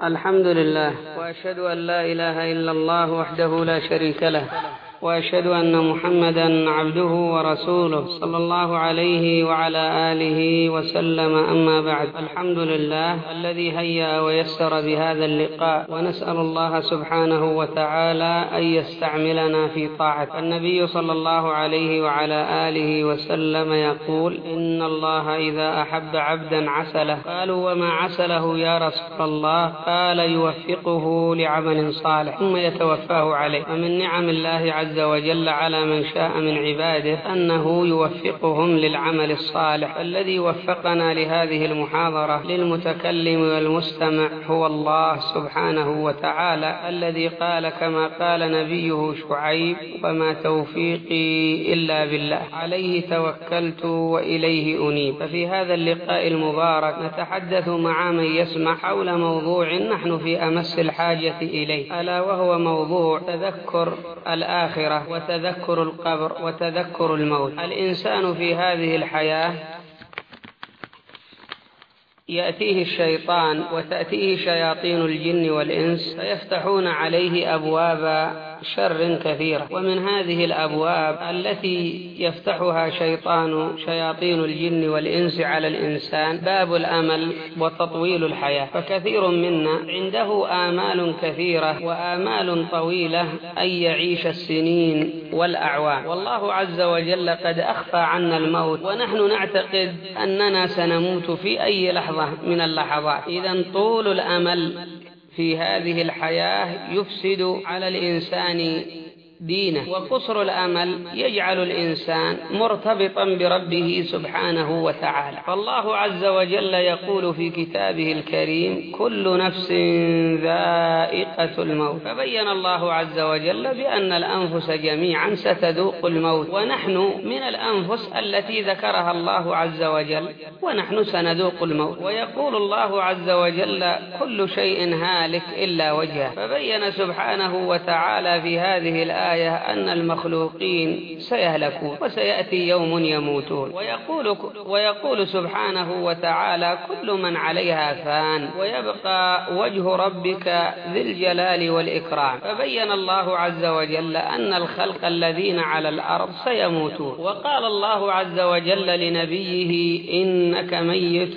الحمد لله، وأشهد أن لا إله إلا الله وحده لا شريك له، وأشهد أن محمدا عبده ورسوله صلى الله عليه وعلى آله وسلم. أما بعد، الحمد لله الذي هيأ ويسر بهذا اللقاء، ونسأل الله سبحانه وتعالى أن يستعملنا في طاعته. النبي صلى الله عليه وعلى آله وسلم يقول: إن الله إذا أحب عبدا عسله. قالوا: وما عسله يا رسول الله؟ قال: يوفقه لعمل صالح ثم يتوفاه عليه. ومن نعم الله عز وجل على من شاء من عباده أنه يوفقهم للعمل الصالح. الذي وفقنا لهذه المحاضرة للمتكلم والمستمع هو الله سبحانه وتعالى، الذي قال كما قال نبيه شعيب: وما توفيقي إلا بالله، عليه توكلت وإليه أنيب. ففي هذا اللقاء المبارك نتحدث مع من يسمع حول موضوع نحن في أمس الحاجة إليه، ألا وهو موضوع تذكر الآخرة وتذكر القبر وتذكر الموت. الإنسان في هذه الحياة يأتيه الشيطان وتأتيه شياطين الجن والإنس فيفتحون عليه أبواب شر كثيرة، ومن هذه الأبواب التي يفتحها شياطين الجن والإنس على الإنسان باب الأمل وتطويل الحياة. فكثير منا عنده آمال كثيرة وآمال طويلة أن يعيش السنين والأعوام، والله عز وجل قد أخفى عنا الموت، ونحن نعتقد أننا سنموت في أي لحظة من اللحظات. إذن طول الأمل في هذه الحياة يفسد على الإنسان دينه، وقصر الأمل يجعل الإنسان مرتبطا بربه سبحانه وتعالى. فالله عز وجل يقول في كتابه الكريم: كل نفس ذائقة الموت. فبين الله عز وجل بأن الأنفس جميعا ستذوق الموت، ونحن من الأنفس التي ذكرها الله عز وجل، ونحن سنذوق الموت. ويقول الله عز وجل: كل شيء هالك إلا وجهه. فبين سبحانه وتعالى في هذه الآية أن المخلوقين سيهلكون وسيأتي يوم يموتون. ويقول سبحانه وتعالى: كل من عليها فان ويبقى وجه ربك ذي الجلال والإكرام. فبين الله عز وجل أن الخلق الذين على الأرض سيموتون. وقال الله عز وجل لنبيه: إنك ميت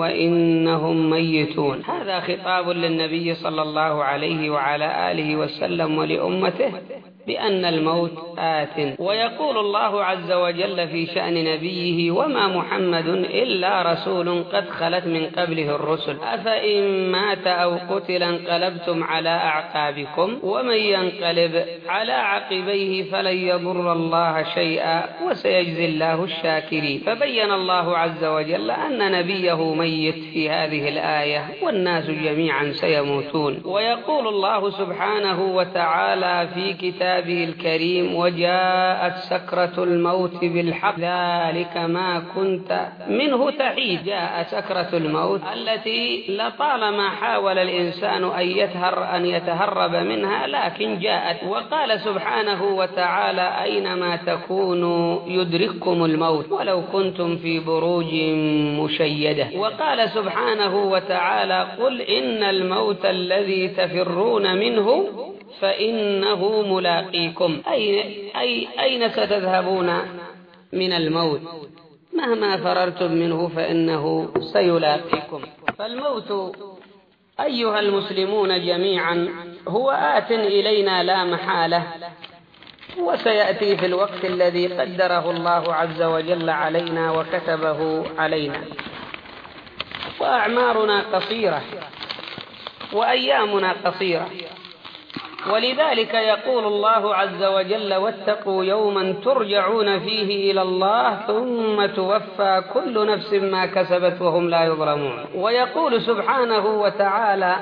وإنهم ميتون. هذا خطاب للنبي صلى الله عليه وعلى آله وسلم ولأمته بأن الموت آت. ويقول الله عز وجل في شأن نبيه: وما محمد إلا رسول قد خلت من قبله الرسل أفإن مات أو قتل انقلبتم على أعقابكم ومن ينقلب على عقبيه فلن يضر الله شيئا وسيجزي الله الشاكرين. فبين الله عز وجل أن نبيه ميت في هذه الآية، والناس جميعا سيموتون. ويقول الله سبحانه وتعالى في كتابه الكريم: وجاءت سكرة الموت بالحق ذلك ما كنت منه تحيد. جاءت سكرة الموت التي لطالما حاول الإنسان أن يتهرب منها، لكن جاءت. وقال سبحانه وتعالى: أينما تكونوا يدرككم الموت ولو كنتم في بروج مشيدة. وقال سبحانه وتعالى: قل إن الموت الذي تفرون منه فإنه ملاقيكم. أين ستذهبون من الموت؟ مهما فررتم منه فإنه سيلاقيكم. فالموت أيها المسلمون جميعا هو آت إلينا لا محالة، وسيأتي في الوقت الذي قدره الله عز وجل علينا وكتبه علينا. وأعمارنا قصيرة وأيامنا قصيرة، ولذلك يقول الله عز وجل: واتقوا يوما ترجعون فيه إلى الله ثم توفى كل نفس ما كسبت وهم لا يظلمون. ويقول سبحانه وتعالى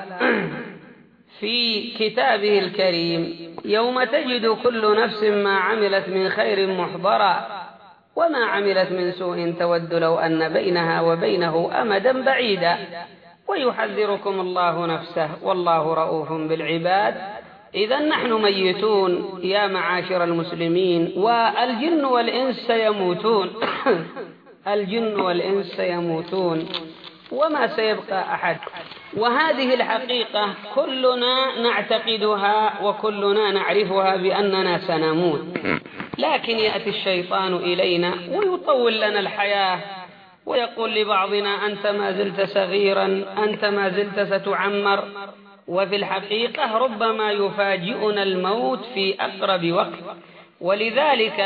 في كتابه الكريم: يوم تجد كل نفس ما عملت من خير محضرا وما عملت من سوء تود لو أن بينها وبينه أمدا بعيدا ويحذركم الله نفسه والله رؤوف بالعباد. إذا نحن ميتون يا معاشر المسلمين، والجن والإنس سيموتون. الجن والإنس سيموتون، وما سيبقى أحد وهذه الحقيقة كلنا نعتقدها وكلنا نعرفها بأننا سنموت، لكن يأتي الشيطان إلينا ويطول لنا الحياة ويقول لبعضنا أنت ما زلت صغيرا، أنت ما زلت ستعمر، وفي الحقيقة ربما يفاجئنا الموت في أقرب وقت. ولذلك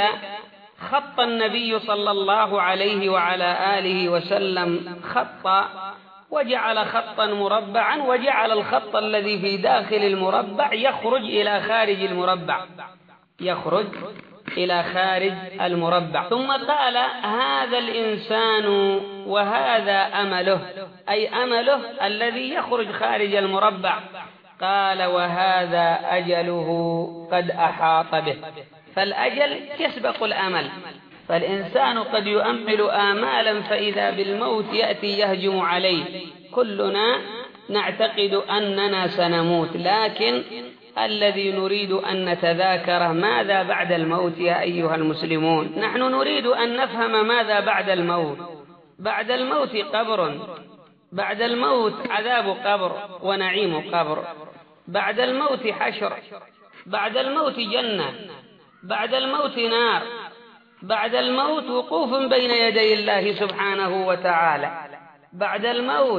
خط النبي صلى الله عليه وعلى آله وسلم خطا، وجعل خطا مربعا، وجعل الخط الذي في داخل المربع يخرج إلى خارج المربع، يخرج إلى خارج المربع. ثم قال هذا الإنسان وهذا أمله، أي أمله الذي يخرج خارج المربع. قال وهذا أجله قد أحاط به. فالأجل يسبق الأمل، فالإنسان قد يؤمل آمالا فإذا بالموت يأتي يهجم عليه. كلنا نعتقد أننا سنموت، لكن الذي نريد أن نتذاكره ماذا بعد الموت يا أيها المسلمون. نحن نريد أن نفهم ماذا بعد الموت. بعد الموت قبر، بعد الموت عذاب قبر ونعيم قبر، بعد الموت حشر، بعد الموت جنة، بعد الموت نار، بعد الموت وقوف بين يدي الله سبحانه وتعالى، بعد الموت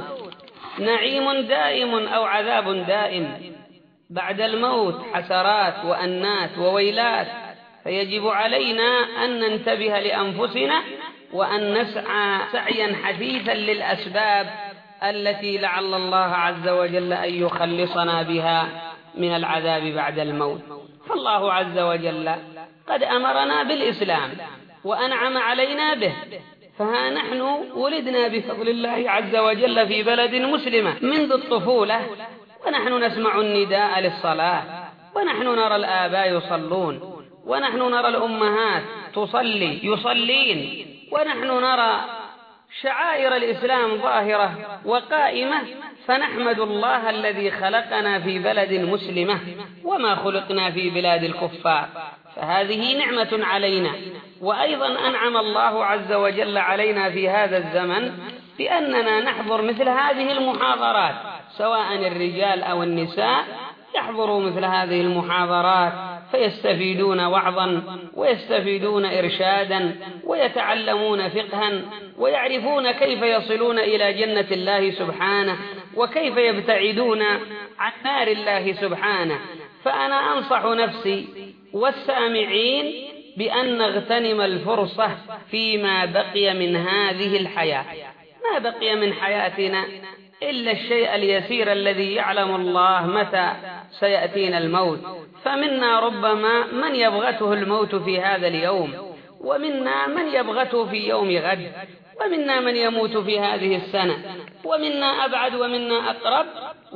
نعيم دائم أو عذاب دائم، بعد الموت حسرات وأنات وويلات. فيجب علينا أن ننتبه لأنفسنا وأن نسعى سعيا حثيثا للأسباب التي لعل الله عز وجل أن يخلصنا بها من العذاب بعد الموت. فالله عز وجل قد أمرنا بالإسلام وأنعم علينا به، فها نحن ولدنا بفضل الله عز وجل في بلد مسلمة منذ الطفولة، ونحن نسمع النداء للصلاة، ونحن نرى الآباء يصلون، ونحن نرى الأمهات يصلين، ونحن نرى شعائر الإسلام ظاهرة وقائمة. فنحمد الله الذي خلقنا في بلد مسلمة وما خلقنا في بلاد الكفار، فهذه نعمة علينا. وأيضا أنعم الله عز وجل علينا في هذا الزمن بأننا نحضر مثل هذه المحاضرات، سواء الرجال أو النساء يحضروا مثل هذه المحاضرات فيستفيدون وعظا ويستفيدون إرشادا ويتعلمون فقها ويعرفون كيف يصلون إلى جنة الله سبحانه وكيف يبتعدون عن نار الله سبحانه. فأنا أنصح نفسي والسامعين بأن نغتنم الفرصة فيما بقي من هذه الحياة. ما بقي من حياتنا إلا الشيء اليسير الذي يعلم الله متى سيأتينا الموت. فمنا ربما من يبغته الموت في هذا اليوم، ومنا من يبغته في يوم غد، ومنا من يموت في هذه السنة، ومنا أبعد ومنا أقرب،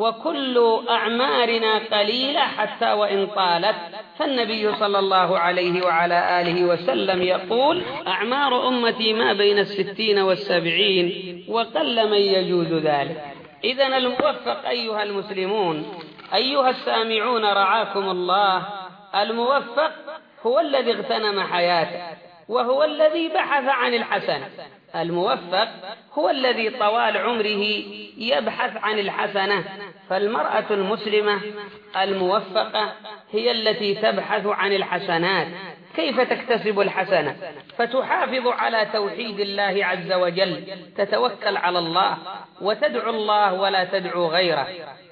وكل أعمارنا قليلة حتى وإن طالت. فالنبي صلى الله عليه وعلى آله وسلم يقول أعمار أمتي ما بين 60 و70 وقل من يجوز ذلك. إذن الموفق أيها المسلمون أيها السامعون رعاكم الله، الموفق هو الذي اغتنم حياته وهو الذي بحث عن الحسن. الموفق هو الذي طوال عمره يبحث عن الحسنة. فالمرأة المسلمة الموفقة هي التي تبحث عن الحسنات. كيف تكتسب الحسنة؟ فتحافظ على توحيد الله عز وجل، تتوكل على الله وتدعو الله ولا تدعو غيره،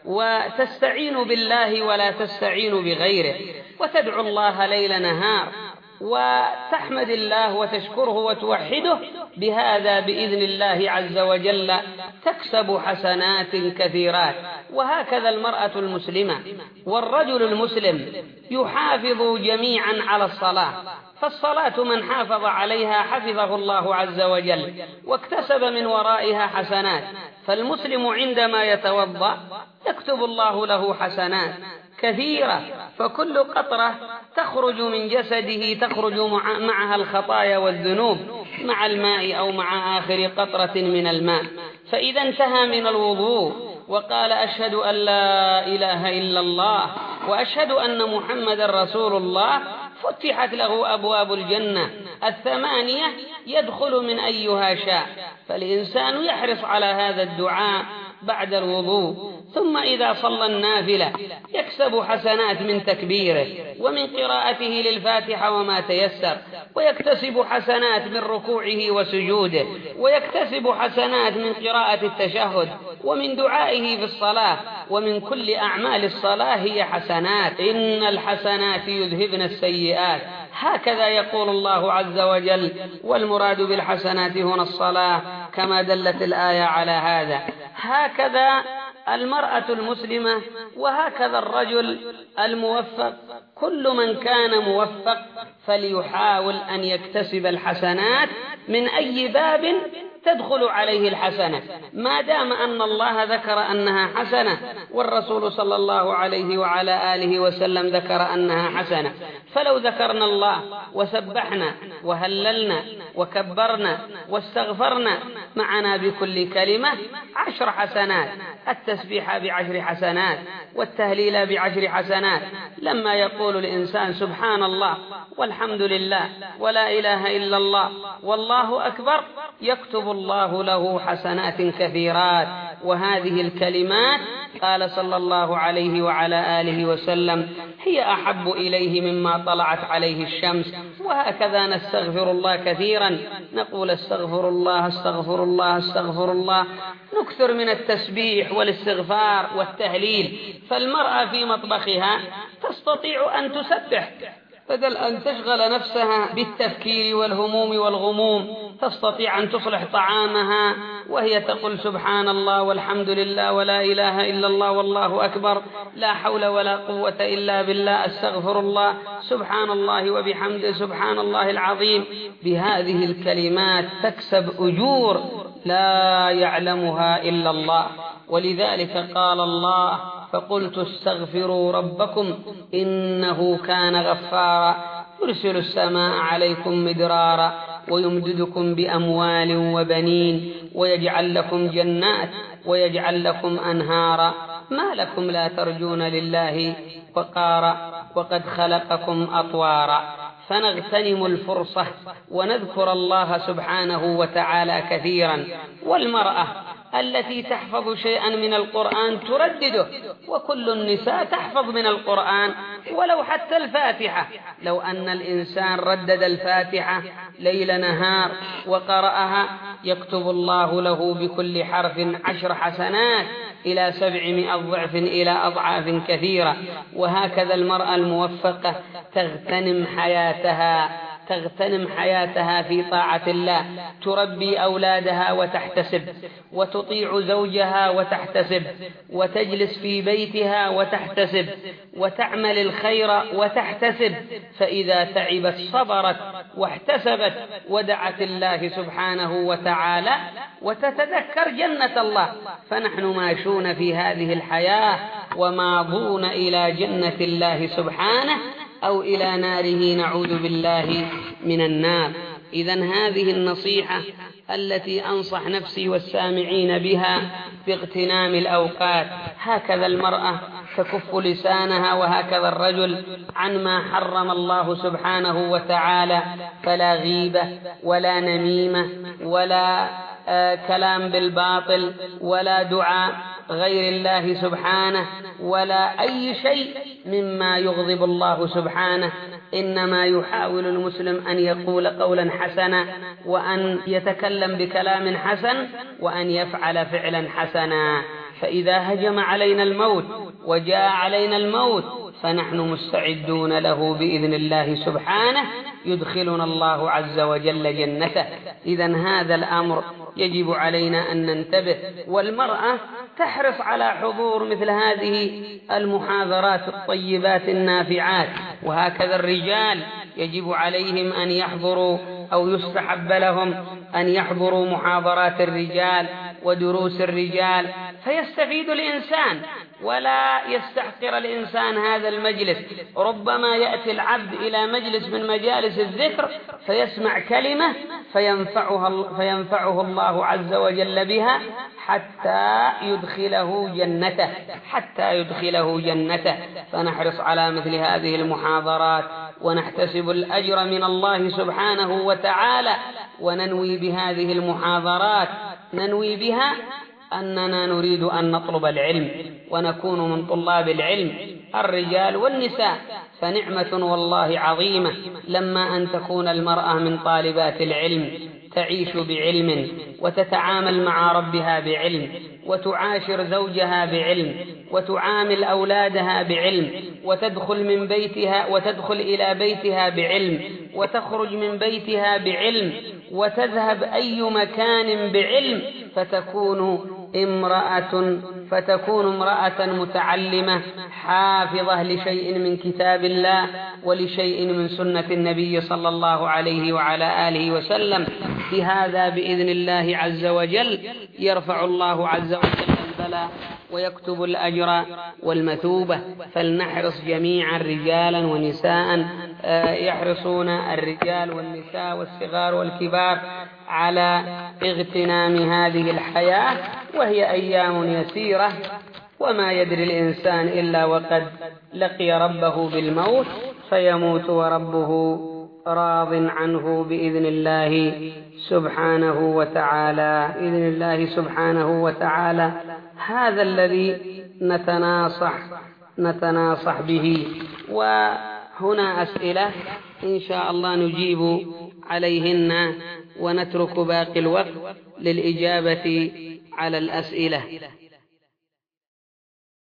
وتستعين بالله ولا تستعين بغيره، وتدعو الله ليل نهار، وتحمد الله وتشكره وتوحده. بهذا بإذن الله عز وجل تكسب حسنات كثيرات. وهكذا المرأة المسلمة والرجل المسلم يحافظ جميعا على الصلاة، فالصلاة من حافظ عليها حفظه الله عز وجل واكتسب من ورائها حسنات. فالمسلم عندما يتوضأ يكتب الله له حسنات كثيرة، فكل قطرة تخرج من جسده تخرج معها الخطايا والذنوب مع الماء أو مع آخر قطرة من الماء. فإذا انتهى من الوضوء وقال أشهد أن لا إله إلا الله وأشهد أن محمد رسول الله، فتحت له أبواب الجنة 8 يدخل من أيها شاء. فالإنسان يحرص على هذا الدعاء بعد الوضوء، ثم إذا صلى النافلة يكسب حسنات من تكبيره ومن قراءته للفاتحة وما تيسر، ويكتسب حسنات من ركوعه وسجوده، ويكتسب حسنات من قراءة التشهد ومن دعائه في الصلاة، ومن كل أعمال الصلاة هي حسنات. إن الحسنات يذهبن السيئات، هكذا يقول الله عز وجل، والمراد بالحسنات هنا الصلاة كما دلت الآية على هذا. هكذا المرأة المسلمة وهكذا الرجل الموفق، كل من كان موفق فليحاول أن يكتسب الحسنات من أي باب تدخل عليه الحسنة، ما دام أن الله ذكر أنها حسنة والرسول صلى الله عليه وعلى آله وسلم ذكر أنها حسنة. فلو ذكرنا الله وسبحنا وهللنا وكبرنا واستغفرنا معنا بكل كلمة 10 حسنات، التسبيح ب10 حسنات والتهليل ب10 حسنات. لما يقول الإنسان سبحان الله والحمد لله ولا إله إلا الله والله أكبر، يكتب الله له حسنات كثيرات. وهذه الكلمات قال صلى الله عليه وعلى آله وسلم هي أحب إليه مما طلعت عليه الشمس. وهكذا نستغفر الله كثيرا، نقول استغفر الله استغفر الله استغفر الله، نكثر من التسبيح والاستغفار والتهليل. فالمرأة في مطبخها تستطيع أن تسبح بدل أن تشغل نفسها بالتفكير والهموم والغموم، تستطيع أن تصلح طعامها وهي تقول سبحان الله والحمد لله ولا إله إلا الله والله أكبر، لا حول ولا قوة إلا بالله، استغفر الله، سبحان الله وبحمده سبحان الله العظيم. بهذه الكلمات تكسب أجور لا يعلمها إلا الله. ولذلك قال الله فقلت استغفروا ربكم إنه كان غفارا يرسل السماء عليكم مدرارا ويمددكم بأموال وبنين ويجعل لكم جنات ويجعل لكم أنهارا ما لكم لا ترجون لله وقارا وقد خلقكم أطوارا. فنغتنم الفرصة ونذكر الله سبحانه وتعالى كثيرا. والمرأة التي تحفظ شيئا من القرآن تردده، وكل النساء تحفظ من القرآن ولو حتى الفاتحة. لو أن الإنسان ردد الفاتحة ليل نهار وقرأها يكتب الله له بكل حرف 10 حسنات إلى 700 ضعف إلى أضعاف كثيرة. وهكذا المرأة الموفقة تغتنم حياتها في طاعة الله، تربي أولادها وتحتسب، وتطيع زوجها وتحتسب، وتجلس في بيتها وتحتسب، وتعمل الخير وتحتسب. فإذا تعبت صبرت واحتسبت ودعت الله سبحانه وتعالى وتتذكر جنة الله. فنحن ماشون في هذه الحياة وماضون إلى جنة الله سبحانه أو إلى ناره نعوذ بالله من النار. إذن هذه النصيحة التي أنصح نفسي والسامعين بها باغتنام الأوقات. هكذا المرأة تكف لسانها وهكذا الرجل عن ما حرم الله سبحانه وتعالى، فلا غيبة ولا نميمة ولا كلام بالباطل ولا دعاء غير الله سبحانه ولا أي شيء مما يغضب الله سبحانه. إنما يحاول المسلم أن يقول قولا حسنا وأن يتكلم بكلام حسن وأن يفعل فعلا حسنا. فإذا هجم علينا الموت وجاء علينا الموت فنحن مستعدون له بإذن الله سبحانه، يدخلنا الله عز وجل جنته. إذن هذا الأمر يجب علينا أن ننتبه. والمرأة تحرص على حضور مثل هذه المحاضرات الطيبات النافعات، وهكذا الرجال يجب عليهم أن يحضروا أو يستحب لهم أن يحضروا محاضرات الرجال ودروس الرجال، فيستفيد الإنسان ولا يستحقر الإنسان هذا المجلس. ربما يأتي العبد إلى مجلس من مجالس الذكر فيسمع كلمة فينفعه الله عز وجل بها حتى يدخله جنته. فنحرص على مثل هذه المحاضرات ونحتسب الأجر من الله سبحانه وتعالى، وننوي بهذه المحاضرات ننوي بها أننا نريد أن نطلب العلم ونكون من طلاب العلم الرجال والنساء، فنعمة والله عظيمة لما أن تكون المرأة من طالبات العلم، تعيش بعلم وتتعامل مع ربها بعلم وتعاشر زوجها بعلم وتعامل أولادها بعلم وتدخل إلى بيتها بعلم وتخرج من بيتها بعلم وتذهب أي مكان بعلم، فتكون امرأة متعلمة حافظة لشيء من كتاب الله ولشيء من سنة النبي صلى الله عليه وعلى آله وسلم. بهذا بإذن الله عز وجل يرفع الله عز وجل البلاء ويكتب الأجر والمثوبة. فلنحرص جميعا رجالا ونساء، يحرصون الرجال والنساء والصغار والكبار على اغتنام هذه الحياة، وهي أيام يسيرة، وما يدري الإنسان إلا وقد لقي ربه بالموت فيموت وربه راض عنه بإذن الله سبحانه وتعالى. بإذن الله سبحانه وتعالى هذا الذي نتناصح به. وهنا أسئلة إن شاء الله نجيب عليهن ونترك باقي الوقت للإجابة على الأسئلة.